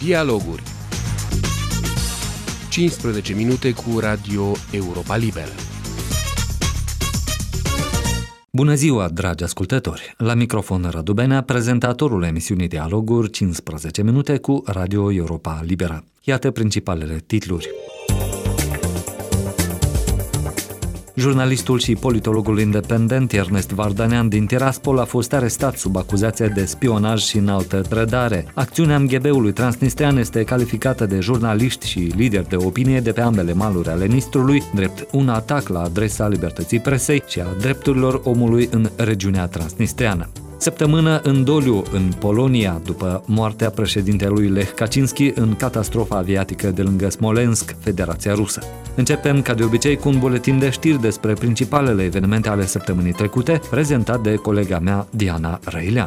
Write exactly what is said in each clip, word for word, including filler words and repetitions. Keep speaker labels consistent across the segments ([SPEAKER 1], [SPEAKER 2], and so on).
[SPEAKER 1] Dialoguri. cincisprezece minute cu Radio Europa Liberă.
[SPEAKER 2] Bună ziua, dragi ascultători! La microfon Radu Benea, prezentatorul emisiunii Dialoguri cincisprezece minute cu Radio Europa Liberă. Iată principalele titluri. Jurnalistul și politologul independent Ernest Vardanean din Tiraspol a fost arestat sub acuzație de spionaj și înaltă trădare. Acțiunea M G B-ului transnistrean este calificată de jurnaliști și lideri de opinie de pe ambele maluri ale Nistrului drept un atac la adresa libertății presei și a drepturilor omului în regiunea transnistreană. Săptămână în doliu în Polonia după moartea președintelui Lech Kaczynski în catastrofa aviatică de lângă Smolensk, Federația Rusă. Începem ca de obicei cu un buletin de știri despre principalele evenimente ale săptămânii trecute, prezentat de colega mea Diana Răileanu.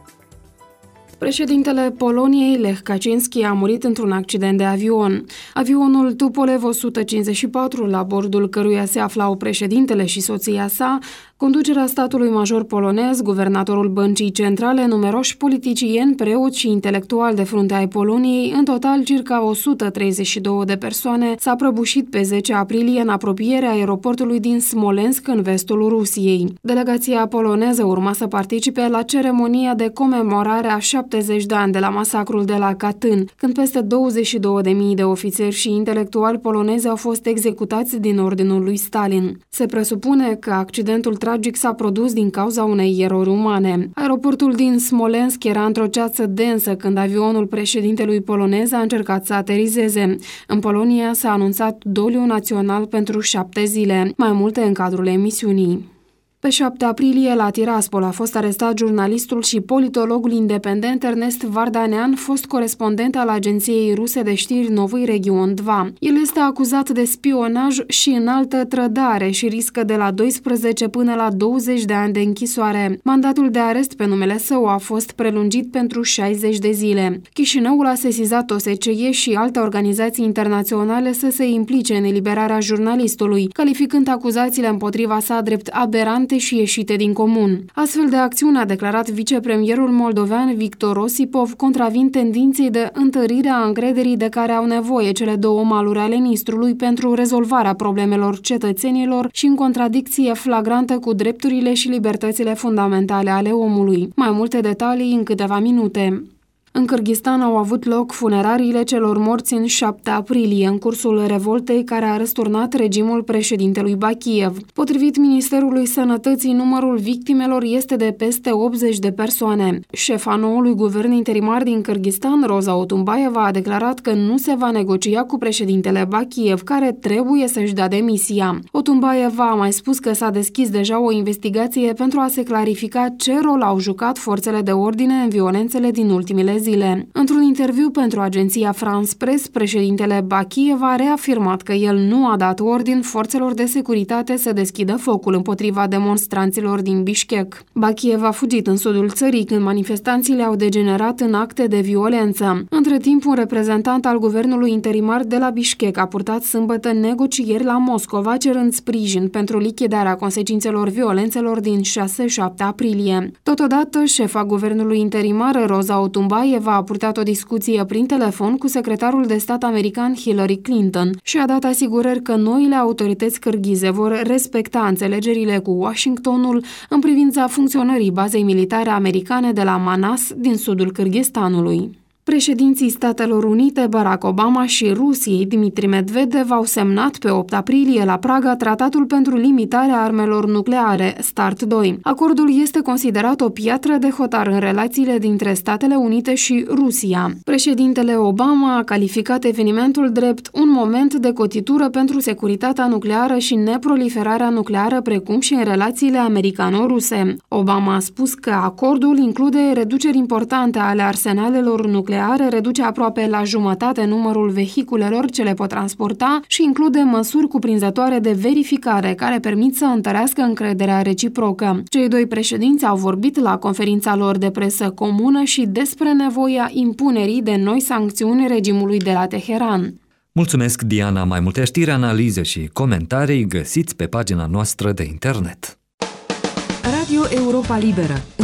[SPEAKER 3] Președintele Poloniei, Lech Kaczynski, a murit într-un accident de avion. Avionul Tupolev o sută cincizeci și patru, la bordul căruia se aflau președintele și soția sa, conducerea statului major polonez, guvernatorul Băncii Centrale, numeroși politicieni, preoți și intelectuali de frunte ai Poloniei, în total circa o sută treizeci și două de persoane, s-a prăbușit pe zece aprilie în apropierea aeroportului din Smolensk, în vestul Rusiei. Delegația poloneză urma să participe la ceremonia de comemorare a șaptezeci de ani de la masacrul de la Katyn, când peste douăzeci și două de mii de ofițeri și intelectuali polonezi au fost executați din ordinul lui Stalin. Se presupune că accidentul tragic s-a produs din cauza unei erori umane. Aeroportul din Smolensk era într-o ceață densă când avionul președintelui polonez a încercat să aterizeze. În Polonia s-a anunțat doliu național pentru șapte zile, mai multe în cadrul emisiunii. Pe șapte aprilie, la Tiraspol, a fost arestat jurnalistul și politologul independent Ernest Vardanean, fost corespondent al agenției ruse de știri Novy Region doi. El este acuzat de spionaj și înaltă trădare și riscă de la doisprezece până la douăzeci de ani de închisoare. Mandatul de arest pe numele său a fost prelungit pentru șaizeci de zile. Chișinăul a sesizat O S C E și alte organizații internaționale să se implice în eliberarea jurnalistului, calificând acuzațiile împotriva sa drept aberante și ieșite din comun. Astfel de acțiune, a declarat vicepremierul moldovean Victor Osipov, contravin tendinței de întărire a încrederii de care au nevoie cele două maluri ale Nistrului pentru rezolvarea problemelor cetățenilor și în contradicție flagrantă cu drepturile și libertățile fundamentale ale omului. Mai multe detalii în câteva minute. În Kârgâzstan au avut loc funerariile celor morți în șapte aprilie, în cursul revoltei care a răsturnat regimul președintelui Bakiev. Potrivit Ministerului Sănătății, numărul victimelor este de peste optzeci de persoane. Șefa noului guvern interimar din Kârgâzstan, Roza Otunbayeva, a declarat că nu se va negocia cu președintele Bakiev, care trebuie să-și dea demisia. Otunbayeva a mai spus că s-a deschis deja o investigație pentru a se clarifica ce rol au jucat forțele de ordine în violențele din ultimele zile. Într-un interviu pentru agenția France Press, președintele Bakiev a reafirmat că el nu a dat ordin forțelor de securitate să deschidă focul împotriva demonstranților din Bishkek. Bakiev a fugit în sudul țării când manifestanții au degenerat în acte de violență. Între timp, un reprezentant al guvernului interimar de la Bishkek a purtat sâmbătă negocieri la Moscova, cerând sprijin pentru lichidarea consecințelor violențelor din șase șapte aprilie. Totodată, șefa guvernului interimar, Roza Otunbayeva, a purtat o discuție prin telefon cu secretarul de stat american Hillary Clinton și a dat asigurări că noile autorități cârghize vor respecta înțelegerile cu Washingtonul în privința funcționării bazei militare americane de la Manas din sudul Kârgâzstanului. Președinții Statelor Unite, Barack Obama, și Rusiei, Dmitri Medvedev, au semnat pe opt aprilie la Praga Tratatul pentru limitarea armelor nucleare, START doi. Acordul este considerat o piatră de hotar în relațiile dintre Statele Unite și Rusia. Președintele Obama a calificat evenimentul drept un moment de cotitură pentru securitatea nucleară și neproliferarea nucleară, precum și în relațiile americano-ruse. Obama a spus că acordul include reduceri importante ale arsenalelor nucleare, reduce aproape la jumătate numărul vehiculelor ce le pot transporta și include măsuri cuprinzătoare de verificare care permit să întărească încrederea reciprocă. Cei doi președinți au vorbit la conferința lor de presă comună și despre nevoia impunerii de noi sancțiuni regimului de la Teheran.
[SPEAKER 2] Mulțumesc, Diana. Mai multe știri, analize și comentarii găsiți pe pagina noastră de internet.
[SPEAKER 4] Radio Europa Liberă. În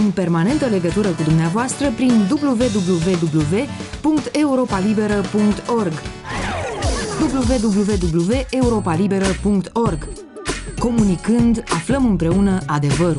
[SPEAKER 4] în permanentă legătură cu dumneavoastră prin w w w punct europa liberă punct org w w w punct europa liberă punct org. Comunicând, aflăm împreună adevărul.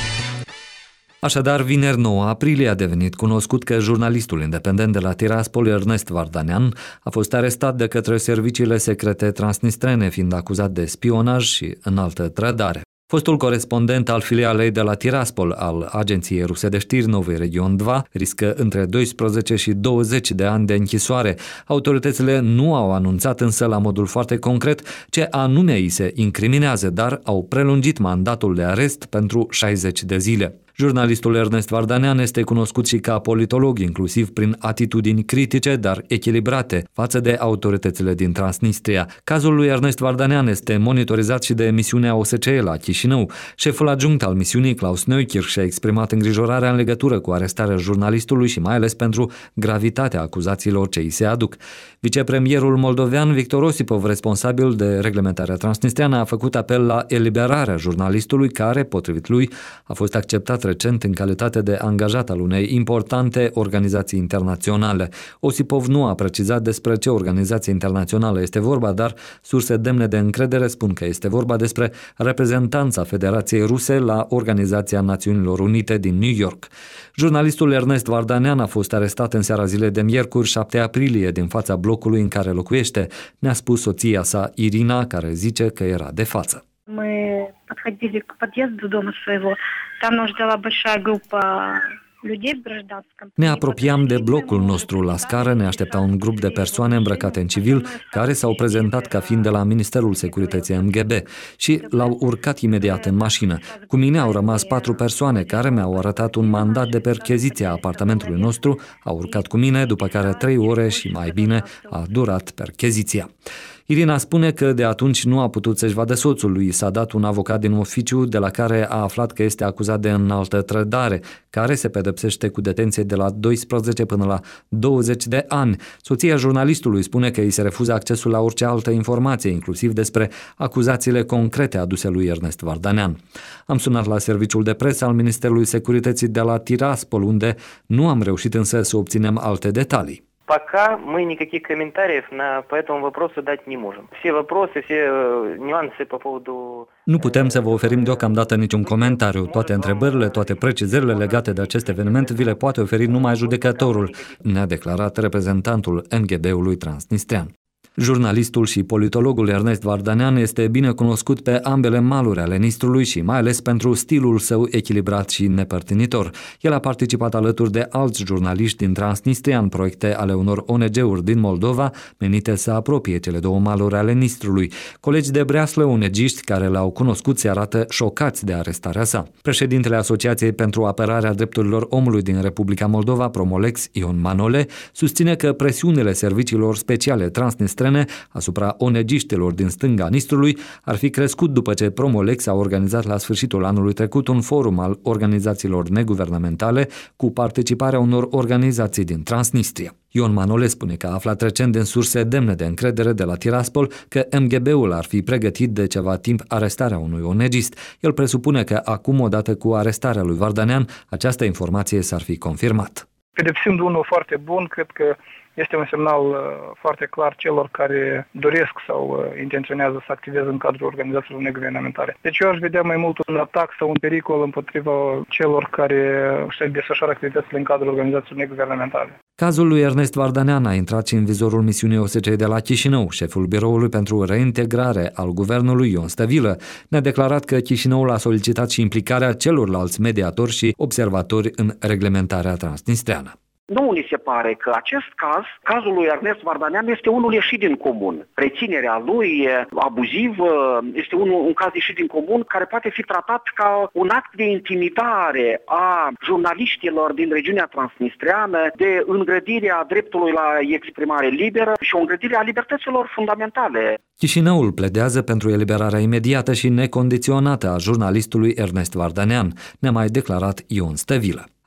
[SPEAKER 2] Așadar, vineri nouă aprilie a devenit cunoscut că jurnalistul independent de la Tiraspol, Ernest Vardanean, a fost arestat de către serviciile secrete transnistrene, fiind acuzat de spionaj și înaltă trădare. Fostul corespondent al filialei de la Tiraspol al agenției ruse de știri Novy Region doi riscă între doisprezece și douăzeci de ani de închisoare. Autoritățile nu au anunțat însă la modul foarte concret ce anume îi se incriminează, dar au prelungit mandatul de arest pentru șaizeci de zile. Jurnalistul Ernest Vardanean este cunoscut și ca politolog, inclusiv prin atitudini critice, dar echilibrate, față de autoritățile din Transnistria. Cazul lui Ernest Vardanean este monitorizat și de misiunea O S C E la Chișinău. Șeful adjunct al misiunii, Klaus Neukirch, și-a exprimat îngrijorarea în legătură cu arestarea jurnalistului și mai ales pentru gravitatea acuzațiilor ce îi se aduc. Vicepremierul moldovean Victor Osipov, responsabil de reglementarea transnistriană, a făcut apel la eliberarea jurnalistului care, potrivit lui, a fost acceptat recent în calitate de angajat al unei importante organizații internaționale. Osipov nu a precizat despre ce organizație internațională este vorba, dar surse demne de încredere spun că este vorba despre reprezentanța Federației Ruse la Organizația Națiunilor Unite din New York. Jurnalistul Ernest Vardanean a fost arestat în seara zilei de miercuri, șapte aprilie, din fața blocului în care locuiește, ne-a spus soția sa, Irina, care zice că era de față.
[SPEAKER 5] Мы подходили к подъезду дома своего, там нас ждала большая группа людей в гражданском.
[SPEAKER 2] Ne apropiam de blocul nostru la scară, ne aștepta un grup de persoane îmbrăcate în civil care s-au prezentat ca fiind de la Ministerul Securității M G B și l-au urcat imediat în mașină. Cu mine au rămas patru persoane care mi-au arătat un mandat de percheziție a apartamentului nostru, au urcat cu mine, după care trei ore și mai bine a durat percheziția. Irina spune că de atunci nu a putut să-și vadă soțul lui. S-a dat un avocat din oficiu de la care a aflat că este acuzat de înaltă trădare, care se pedepsește cu detenție de la doisprezece până la douăzeci de ani. Soția jurnalistului spune că îi se refuză accesul la orice altă informație, inclusiv despre acuzațiile concrete aduse lui Ernest Vardanean. Am sunat la serviciul de presă al Ministerului Securității de la Tiraspol, unde nu am reușit însă să obținem alte detalii.
[SPEAKER 6] Пока мы никаких комментариев на, по этому вопросу дать не можем. Все вопросы, все нюансы по поводу...
[SPEAKER 2] Nu putem să vă oferim deocamdată niciun comentariu. Toate întrebările, toate precizările legate de acest eveniment vi le poate oferi numai judecătorul, ne-a declarat reprezentantul M G B-ului transnistrian. Jurnalistul și politologul Ernest Vardanean este bine cunoscut pe ambele maluri ale Nistrului și mai ales pentru stilul său echilibrat și nepărtinitor. El a participat alături de alți jurnaliști din Transnistria în proiecte ale unor O N G-uri din Moldova menite să apropie cele două maluri ale Nistrului. Colegi de breaslă onegiști care l-au cunoscut se arată șocați de arestarea sa. Președintele Asociației pentru Apărarea Drepturilor Omului din Republica Moldova, Promolex, Ion Manole, susține că presiunile serviciilor speciale transnistrene asupra onegiștilor din stânga Nistrului ar fi crescut după ce Promolex a organizat la sfârșitul anului trecut un forum al organizațiilor neguvernamentale cu participarea unor organizații din Transnistria. Ion Manole spune că a aflat recent din surse demne de încredere de la Tiraspol că M G B-ul ar fi pregătit de ceva timp arestarea unui onegist. El presupune că acum, odată cu arestarea lui Vardanean, această informație s-ar fi confirmat.
[SPEAKER 7] Pedepsind unul foarte bun, cred că este un semnal uh, foarte clar celor care doresc sau uh, intenționează să activeze în cadrul organizațiilor neguvernamentale. Deci eu aș vedea mai mult un atac sau un pericol împotriva celor care își desfășoară activitățile în cadrul organizațiilor neguvernamentale.
[SPEAKER 2] Cazul lui Ernest Vardanean a intrat și în vizorul misiunii O S C E de la Chișinău. Șeful biroului pentru reintegrare al guvernului, Ion Stăvilă, ne-a declarat că Chișinăul a solicitat și implicarea celorlalți mediatori și observatori în reglementarea transnistriană.
[SPEAKER 8] Nu ni se pare că acest caz, cazul lui Ernest Vardanean, este unul ieșit din comun. Reținerea lui abuzivă este un, un caz ieșit din comun care poate fi tratat ca un act de intimidare a jurnaliștilor din regiunea transnistreană, de îngrădirea dreptului la exprimare liberă și o îngrădire a libertăților fundamentale.
[SPEAKER 2] Chișinăul pledează pentru eliberarea imediată și necondiționată a jurnalistului Ernest Vardanean, ne-a mai declarat Ion Stăvilă.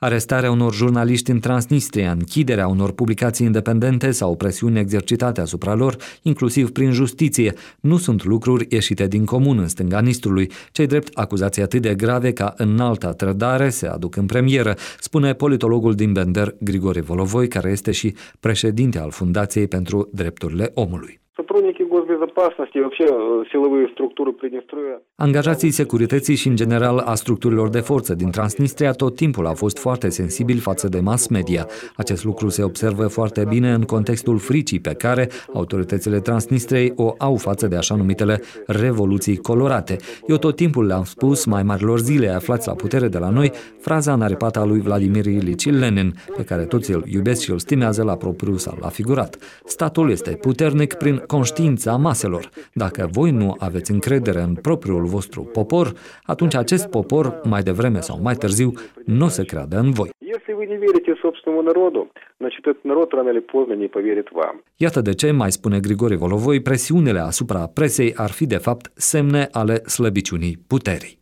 [SPEAKER 2] Arestarea unor jurnaliști în Transnistria, închiderea unor publicații independente sau presiuni exercitate asupra lor, inclusiv prin justiție, nu sunt lucruri ieșite din comun în stânga Nistrului, cei drept acuzații atât de grave ca înalta trădare se aduc în premieră, spune politologul din Bender, Grigore Volovoi, care este și președinte al Fundației pentru Drepturile Omului. Angajații securității și în general a structurilor de forță din Transnistria tot timpul au fost foarte sensibili față de mass media. Acest lucru se observă foarte bine în contextul fricii pe care autoritățile Transnistriei o au față de așa numitele revoluții colorate. Eu tot timpul le-am spus mai marilor zile aflați la putere de la noi fraza înaripată a lui Vladimir Ilici Lenin, pe care toți îl iubesc și îl stimează la propriu sau la figurat. Statul este puternic prin conștiința maselor. Dacă voi nu aveți încredere în propriul vostru popor, atunci acest popor, mai devreme sau mai târziu, nu o să creadă în voi. Iată de ce, mai spune Grigore Volovoi, presiunile asupra presei ar fi de fapt semne ale slăbiciunii puterii.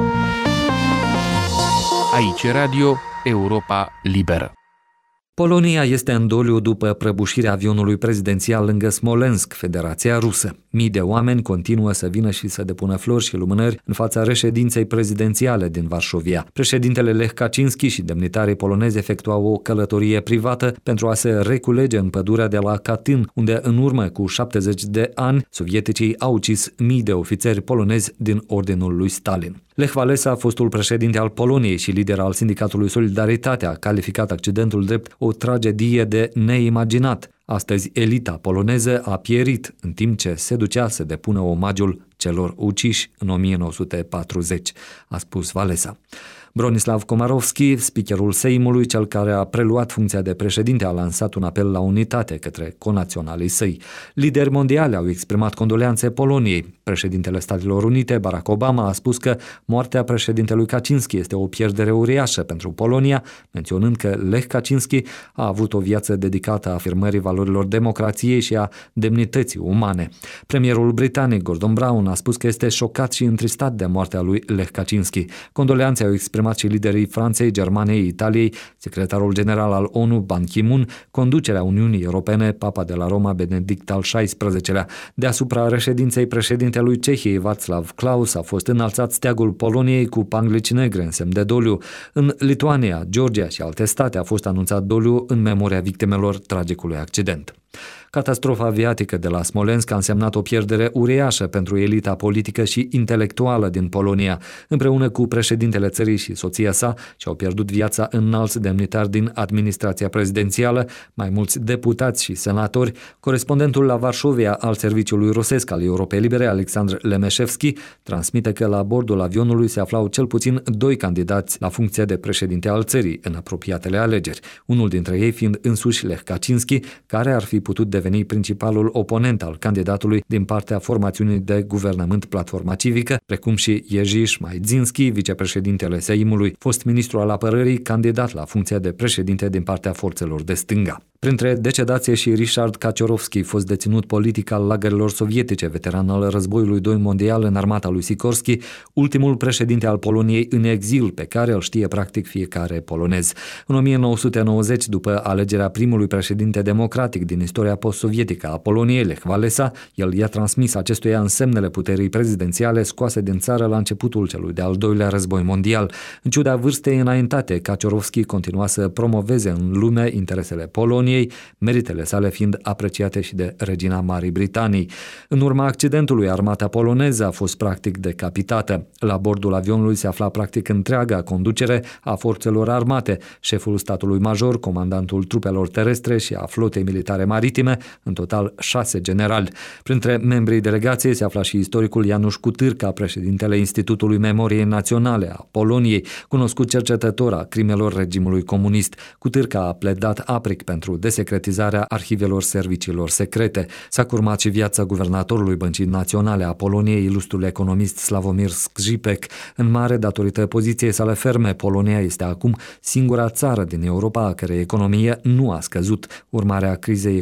[SPEAKER 1] Aici Radio Europa Liberă.
[SPEAKER 2] Polonia este în doliu după prăbușirea avionului prezidențial lângă Smolensk, Federația Rusă. Mii de oameni continuă să vină și să depună flori și lumânări în fața reședinței prezidențiale din Varșovia. Președintele Lech Kaczynski și demnitarii polonezi efectuau o călătorie privată pentru a se reculege în pădurea de la Katyn, unde în urmă cu șaptezeci de ani sovieticii au ucis mii de ofițeri polonezi din ordinul lui Stalin. Lech Walesa, fostul președinte al Poloniei și lider al sindicatului Solidaritate, a calificat accidentul drept o tragedie de neimaginat. Astăzi, elita poloneză a pierit în timp ce se ducea să depună omagiul celor uciși în o mie nouă sute patruzeci, a spus Walesa. Bronislav Komorowski, speakerul Seimului, cel care a preluat funcția de președinte, a lansat un apel la unitate către conaționalii săi. Lideri mondiali au exprimat condoleanțe Poloniei. Președintele Statelor Unite, Barack Obama, a spus că moartea președintelui Kaczynski este o pierdere uriașă pentru Polonia, menționând că Lech Kaczynski a avut o viață dedicată afirmării valorilor democrației și a demnității umane. Premierul britanic Gordon Brown a spus că este șocat și întristat de moartea lui Lech Kaczynski. Condoleanțe au exprimat și liderii Franței, Germaniei, Italiei, secretarul general al ONU, Ban Ki-moon, conducerea Uniunii Europene, Papa de la Roma, Benedict al șaisprezecelea. Deasupra reședinței președintelui Cehiei, Václav Klaus, a fost înălțat steagul Poloniei cu panglici negre în semn de doliu. În Lituania, Georgia și alte state a fost anunțat doliu în memoria victimelor tragicului accident. Catastrofa aviatică de la Smolensk a însemnat o pierdere uriașă pentru elita politică și intelectuală din Polonia. Împreună cu președintele țării și soția sa și-au pierdut viața înalți demnitari din administrația prezidențială, mai mulți deputați și senatori. Corespondentul la Varșovia al serviciului rusesc al Europei Libere, Alexandr Lemeșevski, transmite că la bordul avionului se aflau cel puțin doi candidați la funcția de președinte al țării în apropiatele alegeri, unul dintre ei fiind însuși Lech Kaczynski, care ar fi putut deveni principalul oponent al candidatului din partea formațiunii de guvernământ Platforma Civică, precum și Jerzy Szmajdzinski, vicepreședintele Seimului, fost ministru al apărării, candidat la funcția de președinte din partea forțelor de stânga. Printre decedați și Richard Kaczorowski, fost deținut politic al lagărelor sovietice, veteran al războiului doi mondial în armata lui Sikorski, ultimul președinte al Poloniei în exil, pe care îl știe practic fiecare polonez. În o mie nouă sute nouăzeci, după alegerea primului președinte democratic din istoria post-sovietică a Poloniei, Lech Walesa, el i-a transmis acestuia însemnele puterii prezidențiale scoase din țară la începutul celui de-al doilea război mondial. În ciuda vârstei înaintate, Kaczorowski continua să promoveze în lume interesele Poloniei, meritele sale fiind apreciate și de regina Marii Britanii. În urma accidentului, armata poloneză a fost practic decapitată. La bordul avionului se afla practic întreaga conducere a forțelor armate, șeful statului major, comandantul trupelor terestre și a flotei militare maritime, în total șase generali. Printre membrii delegației se afla și istoricul Janusz Kutyrka, președintele Institutului Memoriei Naționale a Poloniei, cunoscut cercetător a crimelor regimului comunist. Kutyrka a pledat aprig pentru desecretizarea arhivelor serviciilor secrete. S-a curmat și viața guvernatorului Băncii Naționale a Poloniei, ilustrul economist Sławomir Skrzypek. În mare, datorită poziției sale ferme, Polonia este acum singura țară din Europa a cărei economie nu a scăzut, urmarea crizei economice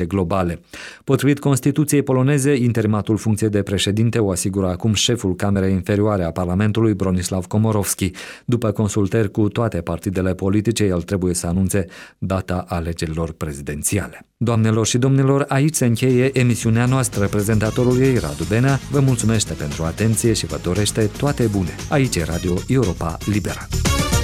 [SPEAKER 2] globale. Potrivit Constituției poloneze, interimatul funcției de președinte o asigură acum șeful Camerei Inferioare a Parlamentului, Bronisław Komorowski. După consultări cu toate partidele politice, el trebuie să anunțe data alegerilor prezidențiale. Doamnelor și domnilor, aici se încheie emisiunea noastră. Prezentatorul ei, Radu Benea, vă mulțumește pentru atenție și vă dorește toate bune. Aici e Radio Europa Liberă.